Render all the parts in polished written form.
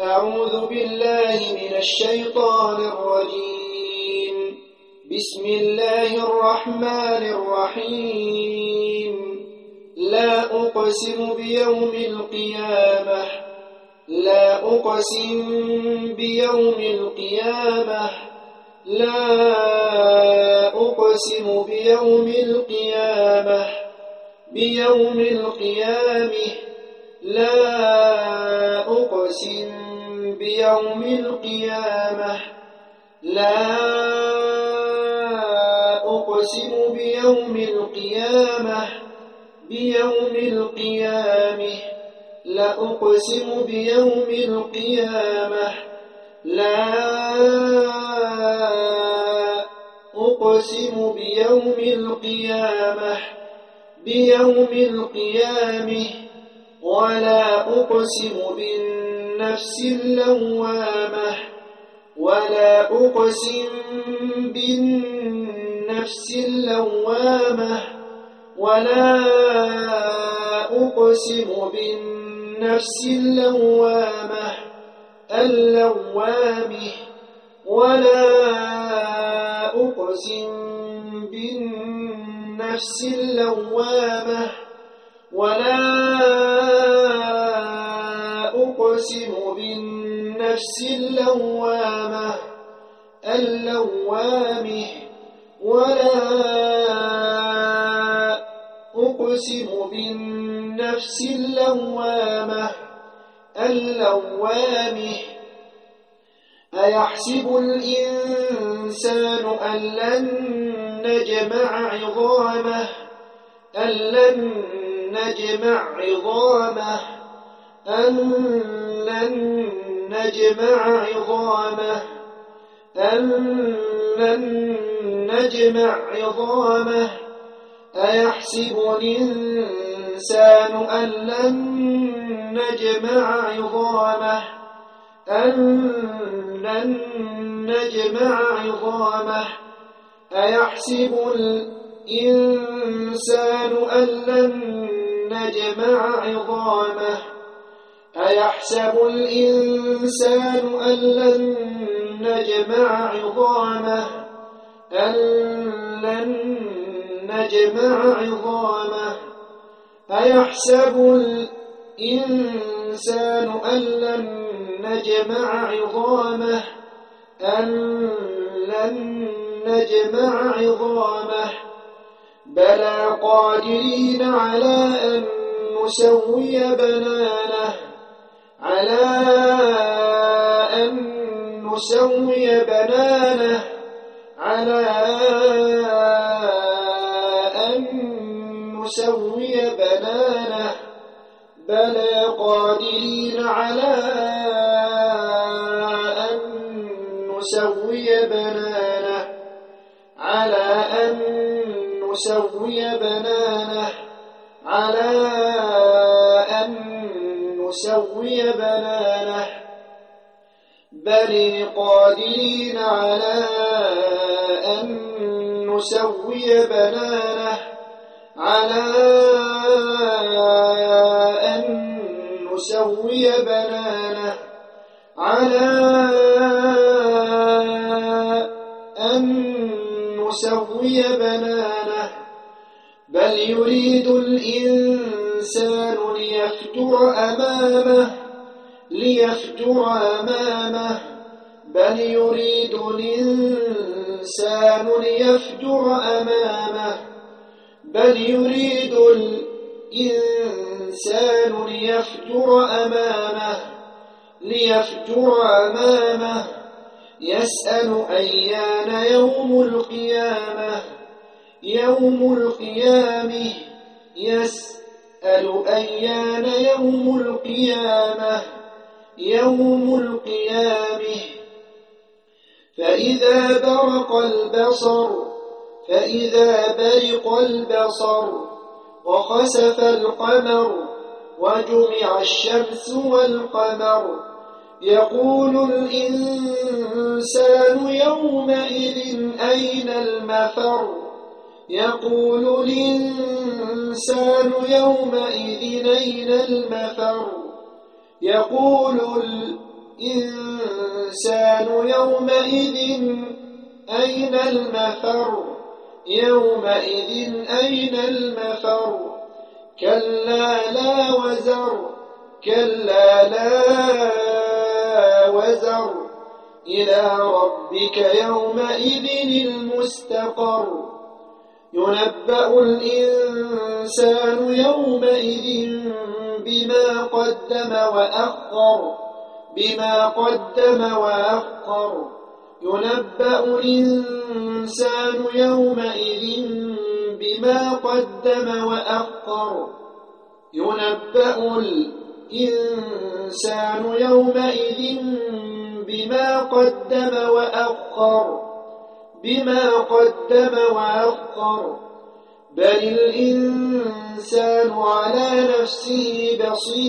أعوذ بالله من الشيطان الرجيم. بسم الله الرحمن الرحيم. لا أقسم بيوم القيامة. لا أقسم بيوم القيامة. لا أقسم بيوم القيامة. بيوم القيامة. لا أقسم بيوم القيامة. لا أقسم بيوم القيامة. بيوم القيامة. لا أقسم بيوم القيامة. لا أقسم بيوم القيامة. بيوم القيامة. ولا أقسم بالنفس اللوامة. ولا أقسم بالنفس اللوامة. ولا أقسم بالنفس اللوامة. اللوامة. ولا أقسم بالنفس اللوامة. ولا أقسم بالنفس اللوامة. اللوامة. ولا أقسم بالنفس اللوامة. اللوامة. أيحسب الإنسان أن لن نجمع عظامه. أن لن نجمع عظامه. أن لن نجمع عظامه. أن لن نجمع عظامه. أيحسب الإنسان أن لن نجمع عظامه. أن لن نجمع عظامه. أيحسب الإنسان أن لن نجمع عظامه. أيحسب الإنسان أن لن نجمع عظامه. أن لن نجمع عظامه. أيحسب الإنسان أن لن نجمع عظامه. أن لن نجمع عظامه. بلى قادرين على أن نسوي بنانه. على أن نسوي بنانه. على أن نسوي بنانه. بلى قادرين على أن نسوي بنانه. على أن نسوي بنانه. على أن نسوي بنانه. بل قادرين على أن نسوي بنانه. على أن نسوي بنانه. على أن نسوي بنانه. بل يريد الإنسان ليفجر أمامه. ليفجر أمامه. بل يريد الإنسان ليفجر أمامه. بل يريد الإنسان ليفجر أمامه. ليفجر أمامه. يسأل أيان يوم القيامة. يوم القيامة. يسأل أيان يوم القيامة. يوم القيامة. فإذا برق البصر. فإذا برق البصر. وخسف القمر. وجمع الشمس والقمر. يقول الإنسان يومئذ أين المفر. يقول الإنسان يومئذ أين المفر. يقول الإنسان يومئذ أين المفر يومئذ أين المفر كلا لا وزر كلا لا وزر إلى ربك يومئذ المستقر ينبأ الإنسان يومئذ بما قدم وأخر ينبأ الإنسان يومئذ بما قدم وأخر ينبأ الإنسان يومئذ بما قدم وأخر بل الإنسان على نفسه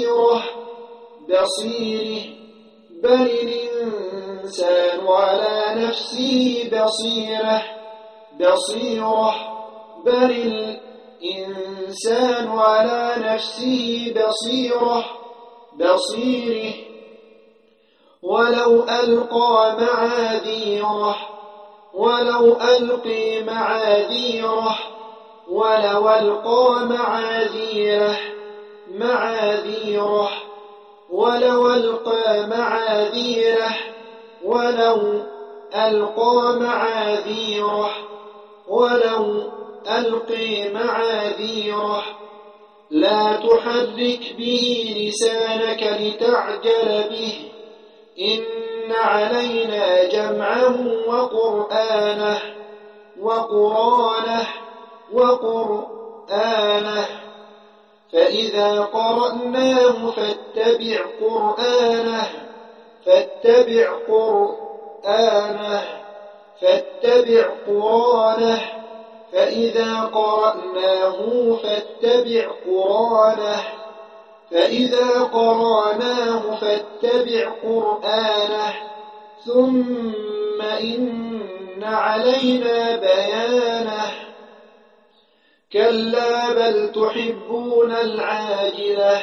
بل الإنسان على نفسه بصيرة بل الإنسان على نفسه بصيره ولو ألقى معاذيره لا تحرك به لسانك لتعجل به إن علينا جمعه وقرآنه فإذا قرأناه فاتبع قرآنه فإذا قرأناه فاتبع قرآنه ثم إن علينا بيانه كلا بل تحبون العاجلة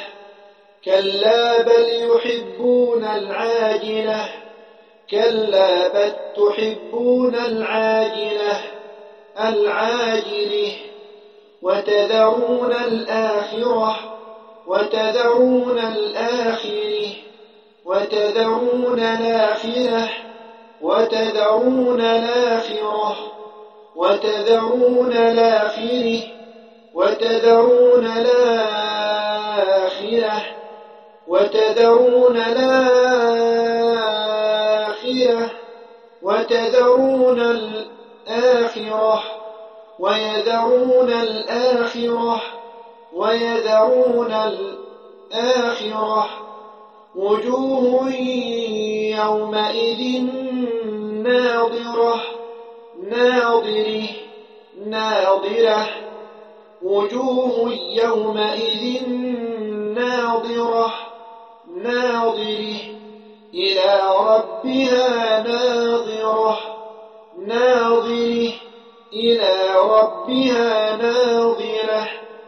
وتذرون الآخرة وجوه يومئذ ناضرة إلى ربها ناظرة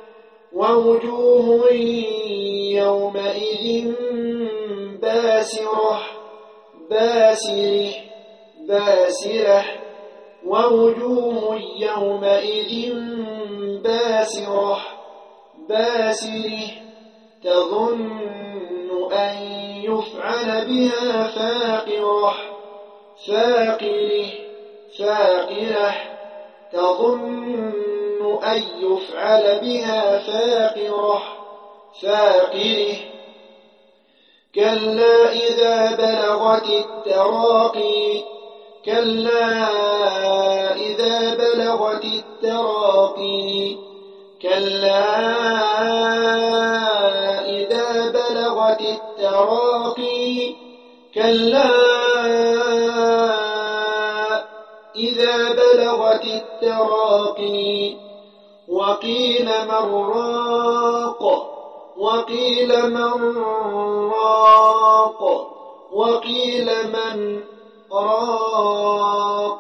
ووجوه يومئذ باسرة ووجوه يومئذ باسرة تظن أن يفعل بها فاقرة تظن أن يفعل بها فاقرة كلا إذا بلغت التراقي وقيل من راق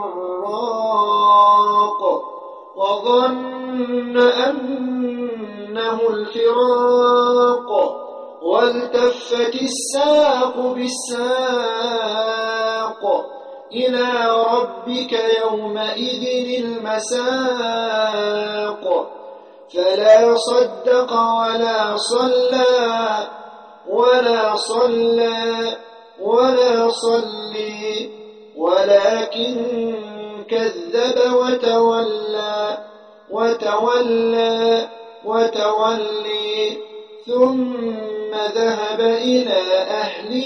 وظن إنه الفراق والتفت الساق بالساق إلى ربك يومئذ المساق فلا صدق ولا صلى ولكن كذب وتولى ثم ذهب إلى أهله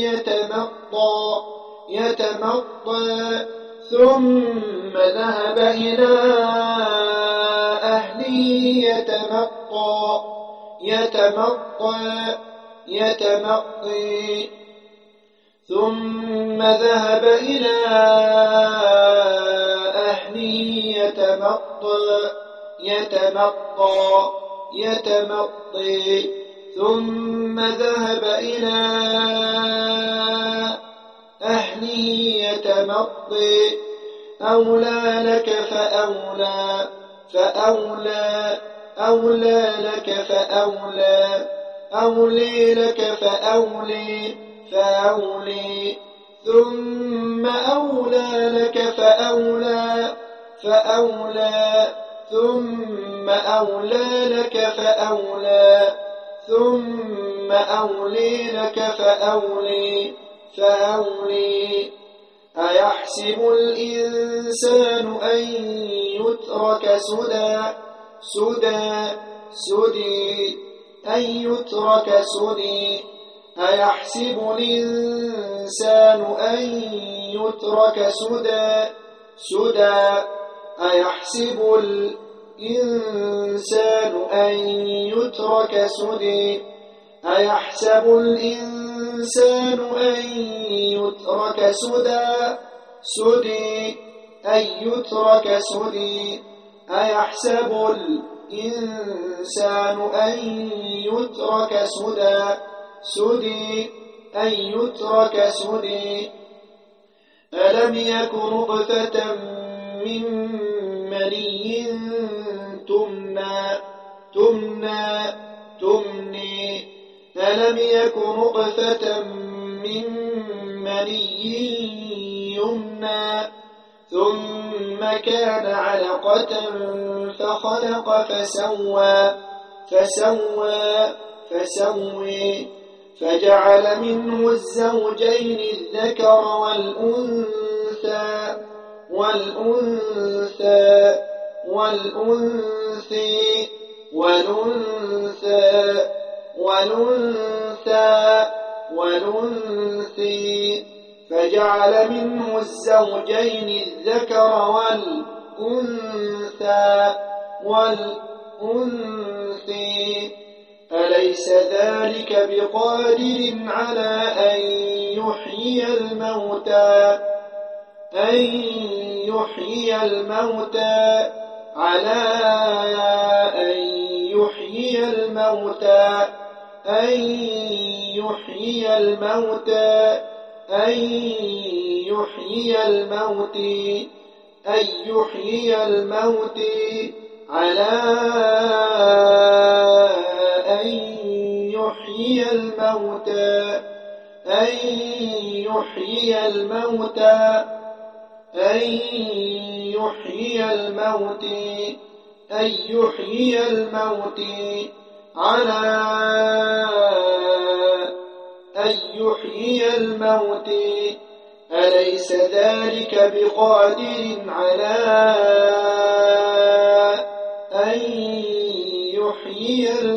يتمطى أولى لك فأولى ثم أولى لك فأولى ثم أولى لك ثم أولي لك فأولي أيحسب الإنسان أن يترك سدى أيحسب الإنسان أن يترك سدى أيحسب الإنسان أن يترك سدى أيحسب الإنسان أن يترك سدى أيحسب الإنسان أن يترك سدى ألم يك نطفة من مني تمنى ألم يك نطفة من مني يمنى ثم كان علقة فخلق فسوى فجعل منه الزوجين الذكر والأنثى فجعل منه الزوجين الذكر والأنثى أليس ذلك بقادر على أن يحيي الموت أليس ذلك بقادر على أن يحيي